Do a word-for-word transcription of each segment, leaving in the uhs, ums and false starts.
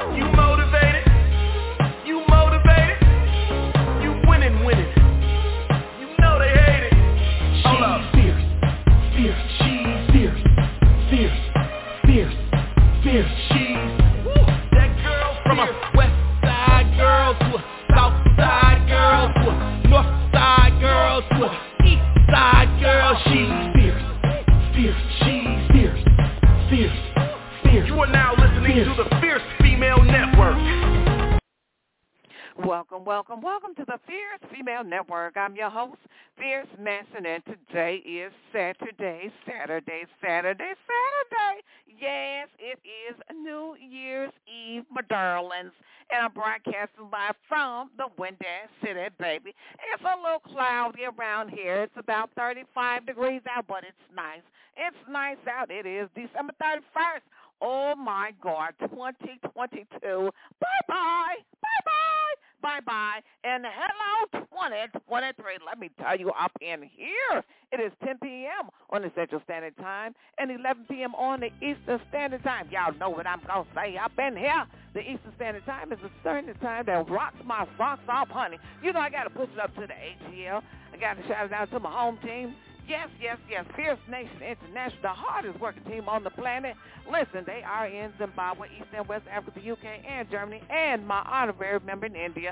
You motivated? You motivated? You winning, winning. You know they hate it. Hold up. Fierce, fierce, she's fierce, fierce, fierce, fierce, she's. Woo. That girl from a west side girl to a south side girl to a north side girl to a east side girl. She's fierce, fierce, she's fierce, fierce, fierce. You are now listening fierce. to the Fierce Female Network. Welcome, welcome, welcome to the Fierce Female Network. I'm your host, Fierce Manson, and today is Saturday, Saturday, Saturday, Saturday. Yes, it is New Year's Eve, my darlings, and I'm broadcasting live from the Windass City, baby. It's a little cloudy around here. It's about thirty-five degrees out, but it's nice. It's nice out. It is December thirty-first. Oh, my God, twenty twenty-two. Bye-bye. Bye-bye. Bye-bye. And hello, twenty twenty-three. Let me tell you, up in here, it is ten p.m. on the Central Standard Time and eleven p.m. on the Eastern Standard Time. Y'all know what I'm going to say up in here. The Eastern Standard Time is a certain time that rocks my socks off, honey. You know I got to push it up to the A T L. I got to shout it out to my home team. Yes, yes, yes, Fierce Nation International, the hardest working team on the planet. Listen, they are in Zimbabwe, East and West Africa, U K, and Germany, and my honorary member in India,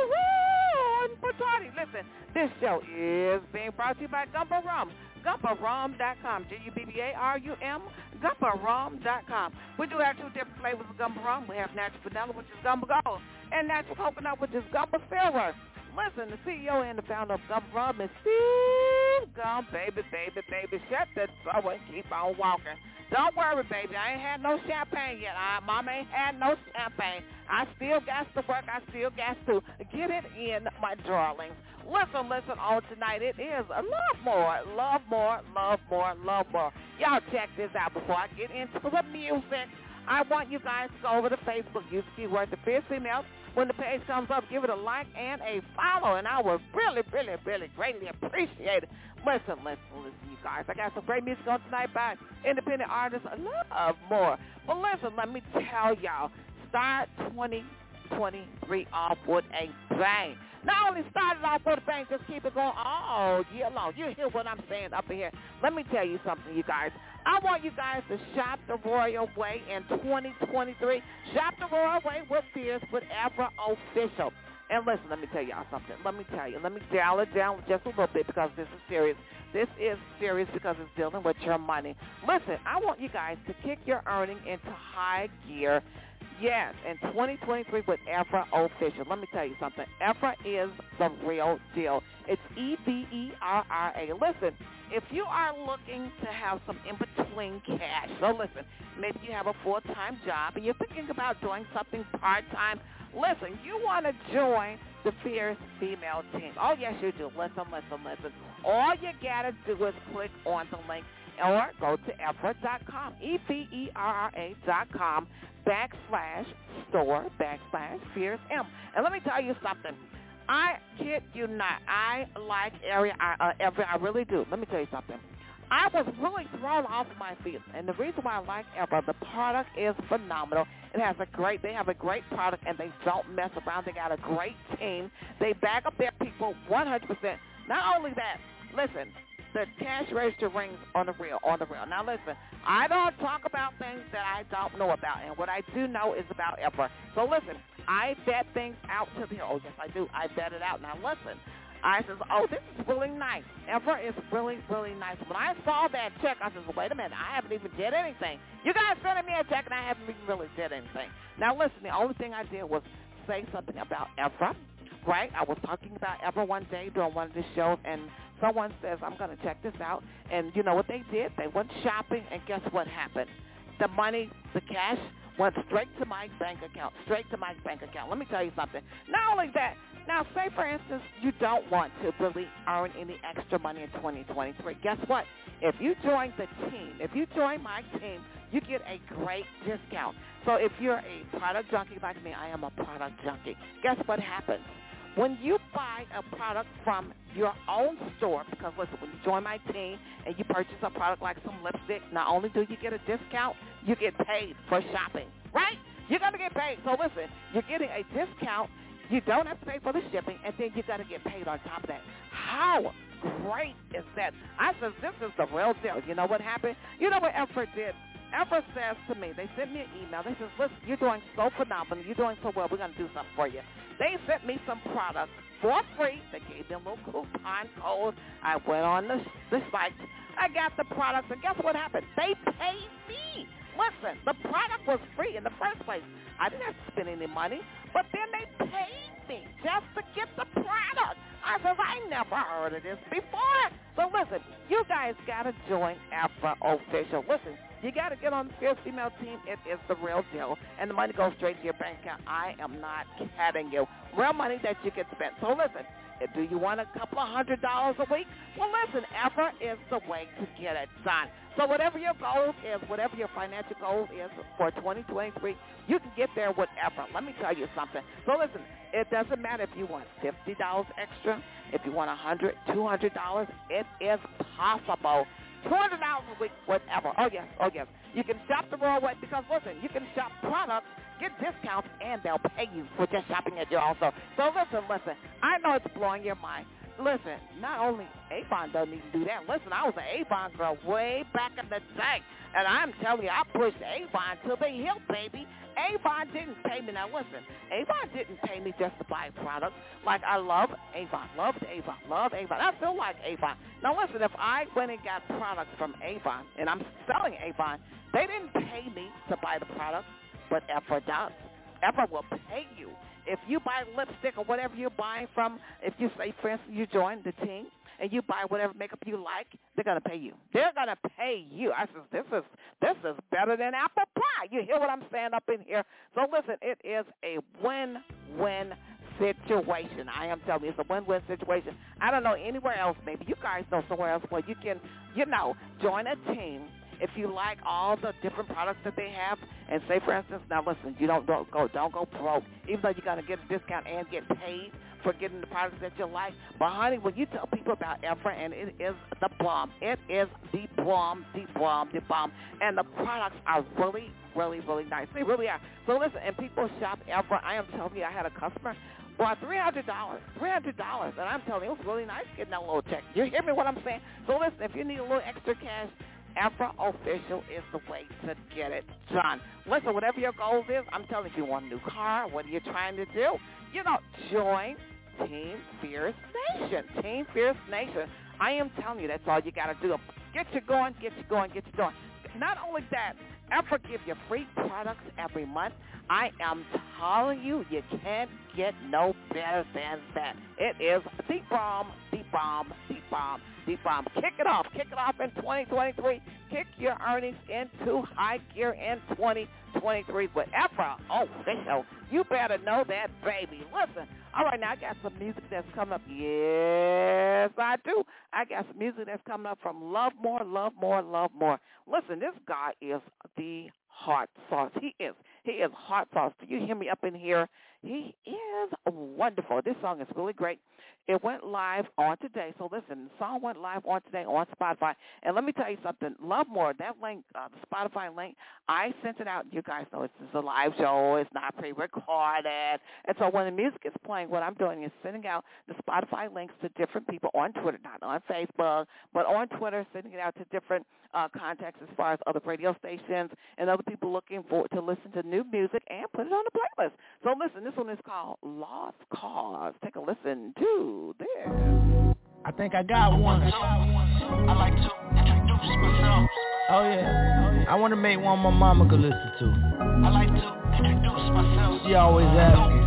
Karan Patati. Listen, this show is being brought to you by Gumba Rum, gumba rum dot com, G U B B A R U M, gumba rum dot com. We do have two different flavors of Gumba Rum. We have natural vanilla, which is Gumba Gold, and natural coconut, which is Gumba Silver. Listen, the C E O and the founder of Gumba Rum is Steve Gum, baby, baby, baby. Shut that door and keep on walking. Don't worry, baby. I ain't had no champagne yet. I, Mama ain't had no champagne. I still got to work. I still got to get it in, my darlings. Listen, listen on tonight. It is a love more, love more, love more, love more. Y'all check this out before I get into the music. I want you guys to go over to Facebook. Use the keyword The Fierce Female. When the page comes up, give it a like and a follow, and I would really, really, really greatly appreciate it. Listen, listen, listen, you guys. I got some great music on tonight by independent artists. I love more. But listen, let me tell y'all, start twenty twenty-three off with a bang. Not only start it off with a bang, just keep it going all year long. You hear what I'm saying up in here. Let me tell you something, you guys. I want you guys to shop the Royal Way in twenty twenty-three. Shop the Royal Way with Fierce, with Ever Official. And listen, let me tell y'all something. Let me tell you. Let me dial it down just a little bit because this is serious. This is serious because it's dealing with your money. Listen, I want you guys to kick your earning into high gear. Yes, in twenty twenty-three with Ever Official. Let me tell you something. Ever is the real deal. It's E V E R R A. Listen, if you are looking to have some in-between cash, so listen, maybe you have a full-time job and you're thinking about doing something part-time. Listen, you want to join the Fierce Female team. Oh, yes, you do. Listen, listen, listen. All you got to do is click on the link or go to Ever dot com, E V E R R A dot com, backslash store, backslash Fierce M. And let me tell you something. I kid you not. I like area, uh, Ever. I really do. Let me tell you something. I was really thrown off my feet, and the reason why I like Ever, the product is phenomenal. It has a great, they have a great product, and they don't mess around. They got a great team. They back up their people one hundred percent. Not only that, listen, the cash register rings on the real, on the real. Now, listen, I don't talk about things that I don't know about, and what I do know is about Ever. So, listen, I vet things out to the, oh, yes, I do. I vet it out. Now, listen, I says, oh, this is really nice. Ever is really, really nice. When I saw that check, I says, well, wait a minute, I haven't even did anything. You guys sending me a check, and I haven't even really did anything. Now, listen, the only thing I did was say something about Ever, right? I was talking about Ever one day during one of the shows, and someone says, I'm going to check this out. And you know what they did? They went shopping, and guess what happened? The money, the cash, went straight to my bank account, straight to my bank account. Let me tell you something. Not only that, now say, for instance, you don't want to really earn any extra money in twenty twenty-three. Guess what? If you join the team, if you join my team, you get a great discount. So if you're a product junkie like me, I am a product junkie. Guess what happens? When you buy a product from your own store, because listen, when you join my team and you purchase a product like some lipstick, not only do you get a discount, you get paid for shopping, right? You're going to get paid. So listen, you're getting a discount. You don't have to pay for the shipping, and then you got to get paid on top of that. How great is that? I said, this is the real deal. You know what happened? You know what Effort did? Effort says to me, they sent me an email. They said, listen, you're doing so phenomenal. You're doing so well. We're going to do something for you. They sent me some products for free. They gave me a little coupon code. I went on the, the site. I got the products, and guess what happened? They paid me. Listen, the product was free in the first place. I didn't have to spend any money, but then they paid me just to get the product. I said, I never heard of this before. So listen, you guys got to join Afro Official. Listen, you got to get on the Fierce Female team. It is the real deal, and the money goes straight to your bank account. I am not kidding you. Real money that you can spend. So listen, do you want a couple of hundred dollars a week? Well, listen, Afro is the way to get it done. So whatever your goal is, whatever your financial goal is for twenty twenty-three, you can get there with Afro. Let me tell you something. So listen, it doesn't matter if you want fifty dollars extra, if you want one hundred dollars, two hundred dollars, it is possible. two hundred dollars a week, whatever. Oh, yes, oh, yes. You can shop the wrong way because, listen, you can shop products, get discounts, and they'll pay you for just shopping at you also. So listen, listen, I know it's blowing your mind. Listen, not only Avon doesn't even do that. Listen, I was an Avon girl way back in the day, and I'm telling you, I pushed Avon till they hilt, baby. Avon didn't pay me. Now, listen, Avon didn't pay me just to buy products. Like, I love Avon, loved Avon, love Avon. I still like Avon. Now, listen, if I went and got products from Avon, and I'm selling Avon, they didn't pay me to buy the product, but Effort does. Effort will pay you. If you buy lipstick or whatever you're buying from, if you say, for instance, you join the team and you buy whatever makeup you like, they're going to pay you. They're going to pay you. I said, this is this is better than apple pie. You hear what I'm saying up in here? So listen, it is a win-win situation. I am telling you, it's a win-win situation. I don't know anywhere else. Maybe you guys know somewhere else where you can, you know, join a team. If you like all the different products that they have, and say, for instance, now listen, you don't, don't go don't go broke, even though you're going to get a discount and get paid for getting the products that you like. But, honey, when you tell people about Effort, and it is the bomb, it is the bomb, the bomb, the bomb, and the products are really, really, really nice. They really are. So, listen, and people shop Effort. I am telling you, I had a customer bought three hundred dollars, three hundred dollars, and I'm telling you, it was really nice getting that little check. You hear me what I'm saying? So, listen, if you need a little extra cash, Afro Official is the way to get it done. Listen, whatever your goals is, I'm telling you, if you want a new car, what are you trying to do? You know, join Team Fierce Nation. Team Fierce Nation. I am telling you, that's all you got to do. Get you going, get you going, get you going. Not only that, Effort give you free products every month. I am telling you, you can't get no better than that. It is the bomb, the bomb, the bomb, the bomb. Kick it off. Kick it off in twenty twenty-three. Kick your earnings into high gear in twenty twenty-three with Afro Official. You better know that, baby. Listen, all right, now I got some music that's coming up. Yes, I do. I got some music that's coming up from Love More, Love More, Love More. Listen, this guy is the hot sauce. He is. He is hot sauce. Do you hear me up in here? He is wonderful. This song is really great. It went live on today. So listen, the song went live on today on Spotify. And let me tell you something. Love More, that link, uh, the Spotify link, I sent it out. You guys know it's just a live show. It's not pre-recorded. And so when the music is playing, what I'm doing is sending out the Spotify links to different people on Twitter, not on Facebook, but on Twitter, sending it out to different uh, contacts as far as other radio stations and other people looking for to listen to new music and put it on the playlist. So listen, this one is called Lost Cause. Take a listen to this. I think I got one. I like to introduce myself. Oh yeah. I want to make one my mama could listen to. I like to introduce myself. She always asking,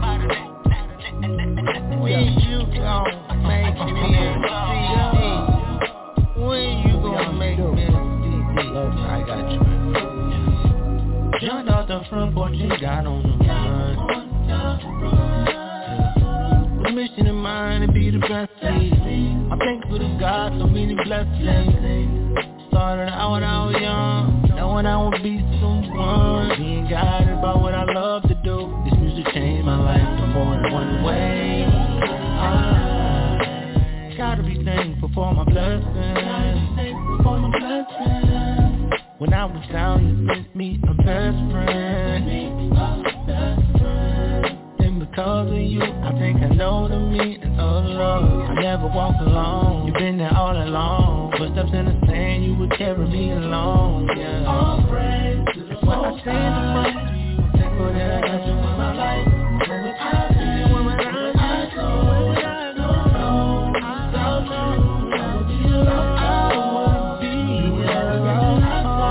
when you gonna make me a C D? When you gonna make me a C D? I got you. Jumped out the front porch and got on the run. The mission in mind to be the best. I'm thankful to God for many blessings. Started out when I was young, knowing I would be someone. Being guided by what I love to do. This music changed my life in more than one way. I gotta be thankful for my blessings. For my blessings. When I was down, you sent me a best friend. know the meaning of love. I never walk alone. You've been there all along. Footsteps in the sand, you would carry me along. Yeah. All praise to the Most High. I stand in front of you. I'm thankful that I got you in my life. When I see, when I go, when I go, I don't know. I would be alone. I would be alone.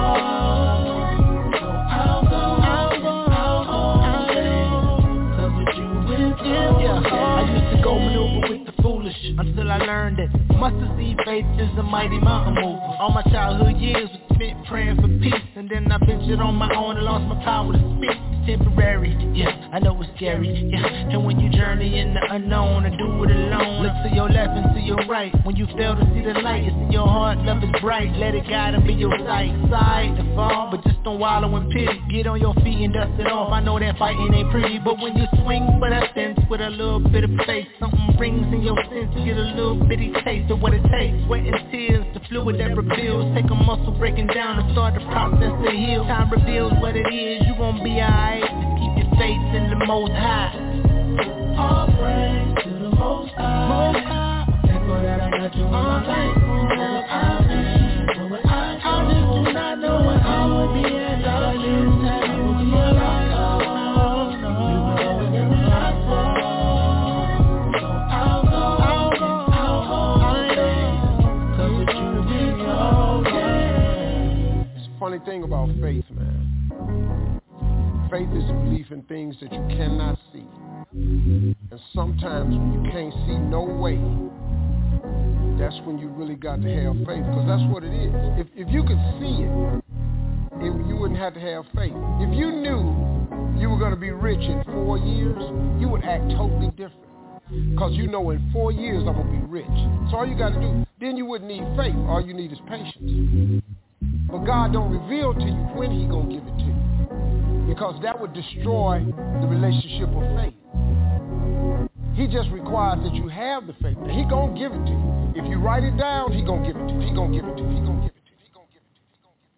So I'll go, I'll go, I'll go, I'll go. Cause with you with him, yeah. I used to go maneuver with the foolish until I learned that mustard seed faith is a mighty mountain mover. All my childhood years was spent praying for peace, and then I ventured on my own and lost my power to speak. Temporary, yeah, I know it's scary, yeah. And when you journey in the unknown and do it alone, look to your left and to your right. When you fail to see the light, it's in your heart, love is bright. Let it guide and be your sight. Side to fall, but just don't wallow in pity. Get on your feet and dust it off. I know that fighting ain't pretty, but when you swing for that fence with a little bit of faith, something rings in your sense. Get a little bitty taste of what it takes. Sweat and tears, the fluid that reveals. Take a muscle breaking down and start the process to heal. Time reveals what it is, you gon' be alright. Just keep your faith in the Most High. All praise to the Most High. Most High. Thankful that I got you in my life. I just do not know what I would be at. All I did is have you in my life. You were always in my life. So I'll go, I'll go, I'll go, I'll go. Cause with you we okay. It's a funny thing about faith, man. Faith is a belief in things that you cannot see. And sometimes when you can't see no way, that's when you really got to have faith, because that's what it is. If if you could see it, it, you wouldn't have to have faith. If you knew you were going to be rich in four years, you would act totally different. Because you know in four years I'm going to be rich. So all you got to do, then you wouldn't need faith. All you need is patience. But God don't reveal to you when he going to give it to you, because that would destroy the relationship of faith. He just requires that you have the faith. He gonna give it to you. If you write it down, he gonna give it to you. He gonna give it to you. He gonna give it to you. He gonna give it to you. He gonna give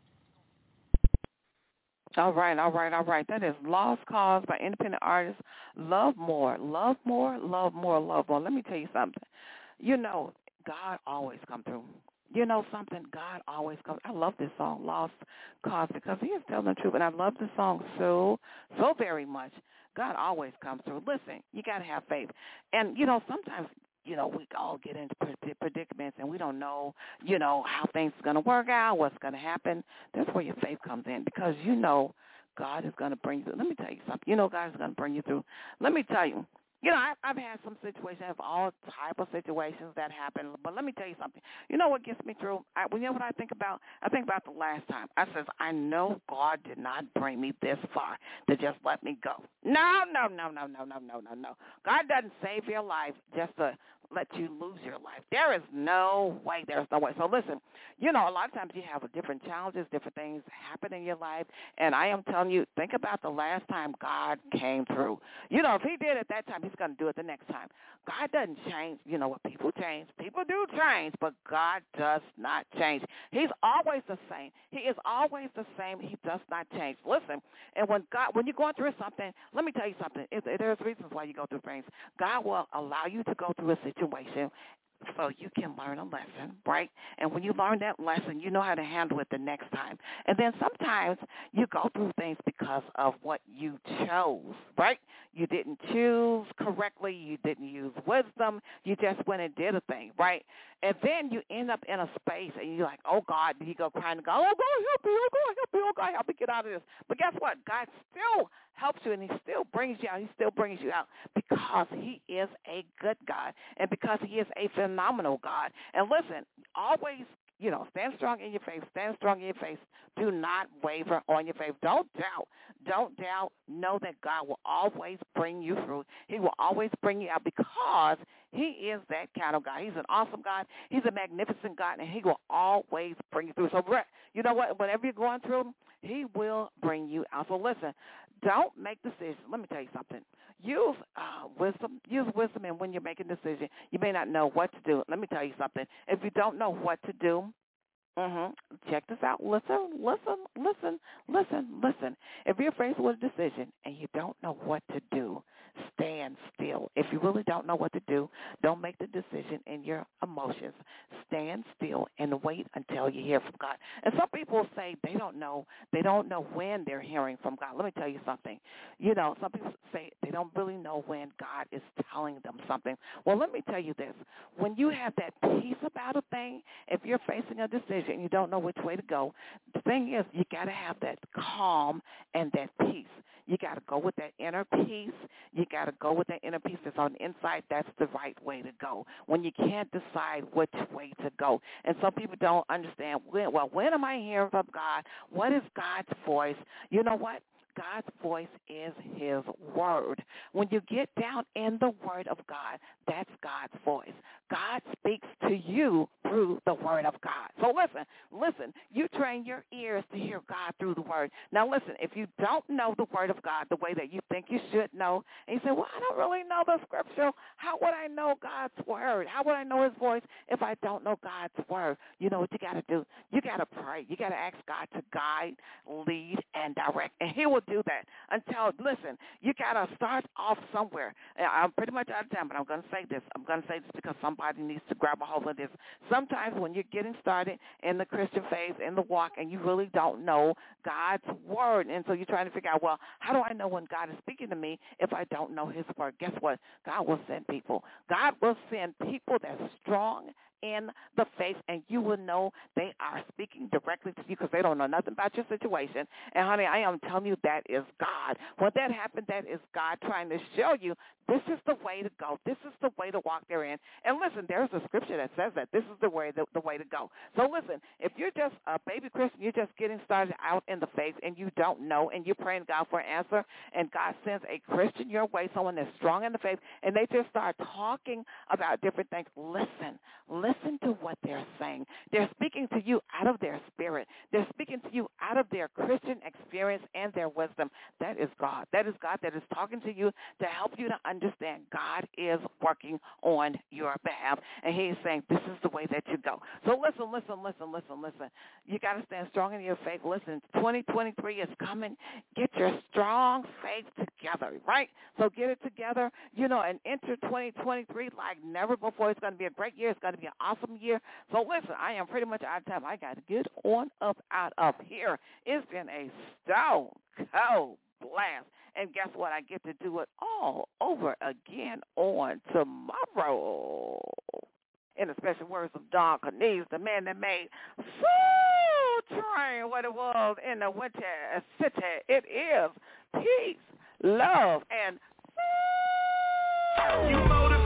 it to you. All right, all right, all right. That is Lost Cause by independent artist Love More. Love More, Love More, Love More. Let me tell you something. You know, God always come through. You know something? God always comes. I love this song, Lost Cause, because he is telling the truth, and I love this song so, so very much. God always comes through. Listen, you got to have faith. And, you know, sometimes, you know, we all get into predicaments, and we don't know, you know, how things are going to work out, what's going to happen. That's where your faith comes in, because you know God is going to bring you through. Let me tell you something. You know God is going to bring you through. Let me tell you. You know, I've, I've had some situations, I have all type of situations that happen. But let me tell you something. You know what gets me through? I, you know what I think about? I think about the last time. I says, I know God did not bring me this far to just let me go. No, no, no, no, no, no, no, no, no. God doesn't save your life just to let you lose your life. There is no way. There's no way. So listen, you know, a lot of times you have different challenges, different things happen in your life. And I am telling you, think about the last time God came through. You know, if he did it that time, he's going to do it the next time. God doesn't change. You know what? People change. People do change, but God does not change. He's always the same. He is always the same. He does not change. Listen, and when God, when you're going through something, let me tell you something. If, if there's reasons why you go through things. God will allow you to go through a situation so you can learn a lesson, right? And when you learn that lesson, you know how to handle it the next time. And then sometimes you go through things because of what you chose, right? You didn't choose correctly. You didn't use wisdom. You just went and did a thing, right? And then you end up in a space and you're like, oh, God, you go crying to God, oh, God, help me, oh, God, help me, oh, God, help me get out of this. But guess what? God still helps you, and he still brings you out. He still brings you out because he is a good God and because he is a phenomenal God. And listen, always, you know, stand strong in your faith. Stand strong in your faith. Do not waver on your faith. Don't doubt. Don't doubt. Know that God will always bring you through. He will always bring you out because he is that kind of God. He's an awesome God. He's a magnificent God, and he will always bring you through. So, you know what? Whenever you're going through, he will bring you out. So, listen, don't make decisions. Let me tell you something. Use uh, wisdom. Use wisdom, and when you're making a decision, you may not know what to do. Let me tell you something. If you don't know what to do, Mm-hmm. check this out. Listen, listen, listen, listen, listen. If you're faced with a decision and you don't know what to do, stand still. If you really don't know what to do, don't make the decision in your emotions. Stand still and wait until you hear from God. And some people say they don't know. They don't know when they're hearing from God. Let me tell you something. You know, some people say they don't really know when God is telling them something. Well, let me tell you this. When you have that peace about a thing, if you're facing a decision and you don't know which way to go, the thing is you got to have that calm and that peace. You got to go with that inner peace. You got to go with that inner peace that's on the inside. That's the right way to go. When you can't decide which way to go. And some people don't understand, when, well, when am I hearing from God? What is God's voice? You know what? God's voice is his word. When you get down in the word of God, that's God's voice. God speaks to you through the word of God. So listen, listen, you train your ears to hear God through the word. Now listen, if you don't know the word of God the way that you think you should know, and you say, well, I don't really know the scripture, how would I know God's word? How would I know his voice if I don't know God's word? You know what you got to do? You got to pray. You got to ask God to guide, lead, and direct, and he will do that until, listen, you got to start off somewhere. I'm pretty much out of time, but I'm going to say this. I'm going to say this because somebody needs to grab a hold of this. Sometimes when you're getting started in the Christian faith, in the walk, and you really don't know God's word, and so you're trying to figure out, well, how do I know when God is speaking to me if I don't know his word? Guess what? God will send people. God will send people that's strong in the faith, and you will know they are speaking directly to you because they don't know nothing about your situation. And, honey, I am telling you that is God. When that happened, that is God trying to show you this is the way to go. This is the way to walk therein. And, listen, there's a scripture that says that. This is the way, the, the way to go. So, listen, if you're just a baby Christian, you're just getting started out in the faith, and you don't know, and you're praying God for an answer, and God sends a Christian your way, someone that's strong in the faith, and they just start talking about different things, listen, listen. Listen to what they're saying. They're speaking to you out of their spirit. They're speaking to you out of their Christian experience and their wisdom. That is God. That is God that is talking to you to help you to understand God is working on your behalf. And he's saying this is the way that you go. So listen, listen, listen, listen, listen. You got to stand strong in your faith. Listen, twenty twenty-three is coming. Get your strong faith together, right? So get it together, you know, and enter twenty twenty-three like never before. It's going to be a great year. It's going to be an awesome year. So listen, I am pretty much out of time. I got to get on up out of here. It's been a stone cold blast. And guess what? I get to do it all over again on tomorrow. In the special words of Don Cornelius, the man that made Soul Train what it was in the winter city. It is peace, love, and You motivate